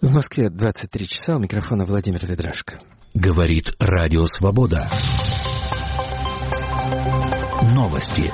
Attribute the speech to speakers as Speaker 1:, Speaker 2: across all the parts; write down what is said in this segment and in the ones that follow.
Speaker 1: В Москве 23 часа, у микрофона Владимир Ведрашко.
Speaker 2: Говорит Радио Свобода. Новости.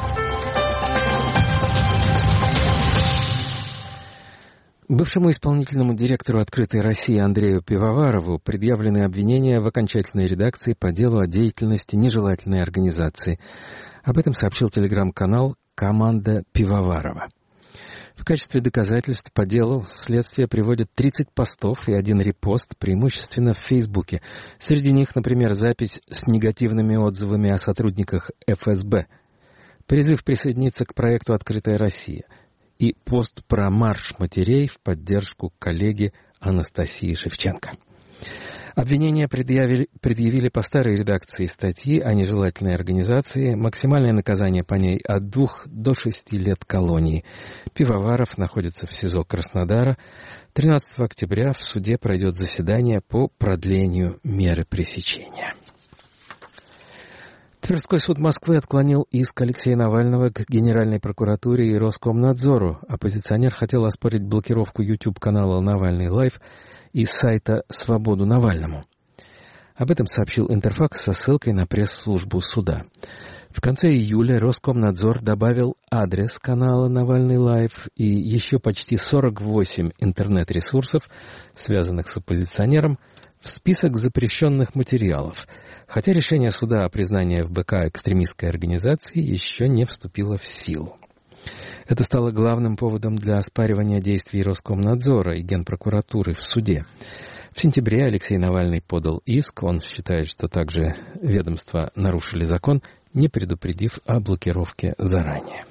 Speaker 1: Бывшему исполнительному директору «Открытой России» Андрею Пивоварову предъявлены обвинения в окончательной редакции по делу о деятельности нежелательной организации. Об этом сообщил телеграм-канал «Команда Пивоварова». В качестве доказательств по делу следствие приводит 30 постов и 1 репост, преимущественно в Фейсбуке. Среди них, например, запись с негативными отзывами о сотрудниках ФСБ, призыв присоединиться к проекту «Открытая Россия» и пост про марш матерей в поддержку коллеги Анастасии Шевченко. Обвинения предъявили по старой редакции статьи о нежелательной организации. Максимальное наказание по ней от 2 до 6 лет колонии. Пивоваров находится в СИЗО Краснодара. 13 октября в суде пройдет заседание по продлению меры пресечения. Тверской суд Москвы отклонил иск Алексея Навального к Генеральной прокуратуре и Роскомнадзору. Оппозиционер хотел оспорить блокировку YouTube-канала «Навальный Лайв» и сайта «Свободу Навальному». Об этом сообщил Интерфакс со ссылкой на пресс-службу суда. В конце июля Роскомнадзор добавил адрес канала «Навальный Лайв» и еще почти 48 интернет-ресурсов, связанных с оппозиционером, в список запрещенных материалов, хотя решение суда о признании ФБК экстремистской организацией еще не вступило в силу. Это стало главным поводом для оспаривания действий Роскомнадзора и Генпрокуратуры в суде. В сентябре Алексей Навальный подал иск. Он считает, что также ведомства нарушили закон, не предупредив о блокировке заранее.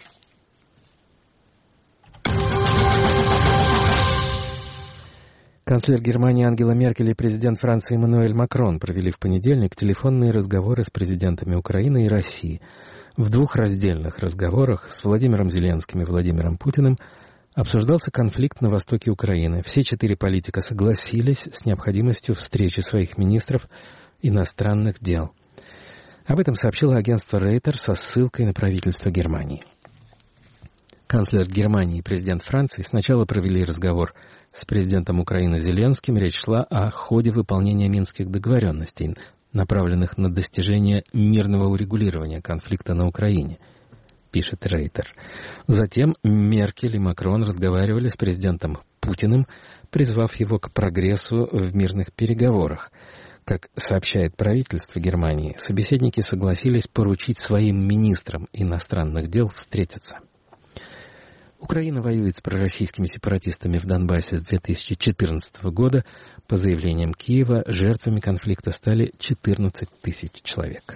Speaker 1: Канцлер Германии Ангела Меркель и президент Франции Эммануэль Макрон провели в понедельник телефонные разговоры с президентами Украины и России. В 2 раздельных разговорах с Владимиром Зеленским и Владимиром Путиным обсуждался конфликт на востоке Украины. Все 4 политика согласились с необходимостью встречи своих министров иностранных дел. Об этом сообщило агентство Рейтер со ссылкой на правительство Германии. Канцлер Германии и президент Франции сначала провели разговор с президентом Украины Зеленским. Речь шла о ходе выполнения минских договоренностей, направленных на достижение мирного урегулирования конфликта на Украине, пишет Рейтер. Затем Меркель и Макрон разговаривали с президентом Путиным, призвав его к прогрессу в мирных переговорах. Как сообщает правительство Германии, собеседники согласились поручить своим министрам иностранных дел встретиться. Украина воюет с пророссийскими сепаратистами в Донбассе с 2014 года. По заявлениям Киева, жертвами конфликта стали 14 тысяч человек.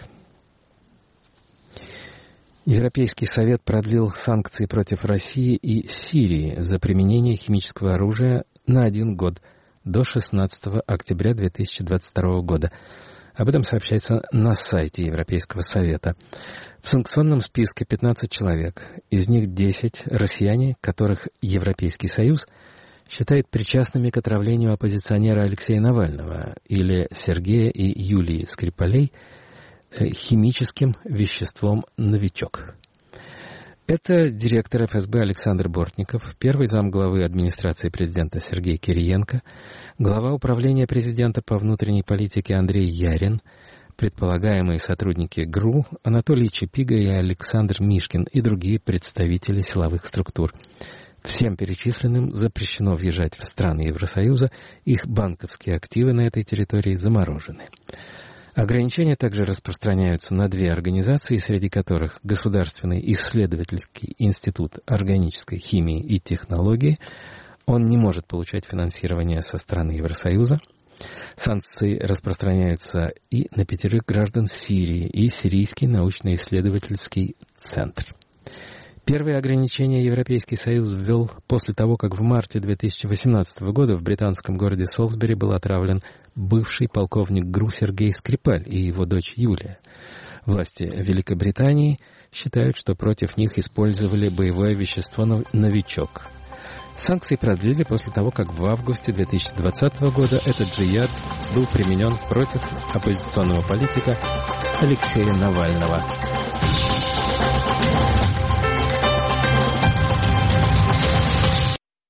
Speaker 1: Европейский Совет продлил санкции против России и Сирии за применение химического оружия на 1 год, до 16 октября 2022 года. Об этом сообщается на сайте Европейского Совета. В санкционном списке 15 человек, из них 10 россияне, которых Европейский Союз считает причастными к отравлению оппозиционера Алексея Навального или Сергея и Юлии Скрипалей химическим веществом «Новичок». Это директор ФСБ Александр Бортников, первый замглавы администрации президента Сергей Кириенко, глава управления президента по внутренней политике Андрей Ярин, предполагаемые сотрудники ГРУ Анатолий Чапига и Александр Мишкин и другие представители силовых структур. Всем перечисленным запрещено въезжать в страны Евросоюза, их банковские активы на этой территории заморожены. Ограничения также распространяются на 2 организации, среди которых Государственный исследовательский институт органической химии и технологии. Он не может получать финансирование со стран Евросоюза. Санкции распространяются и на 5 граждан Сирии и Сирийский научно-исследовательский центр. Первые ограничения Европейский Союз ввел после того, как в марте 2018 года в британском городе Солсбери был отравлен бывший полковник ГРУ Сергей Скрипаль и его дочь Юлия. Власти Великобритании считают, что против них использовали боевое вещество «Новичок». Санкции продлили после того, как в августе 2020 года этот же яд был применен против оппозиционного политика Алексея Навального.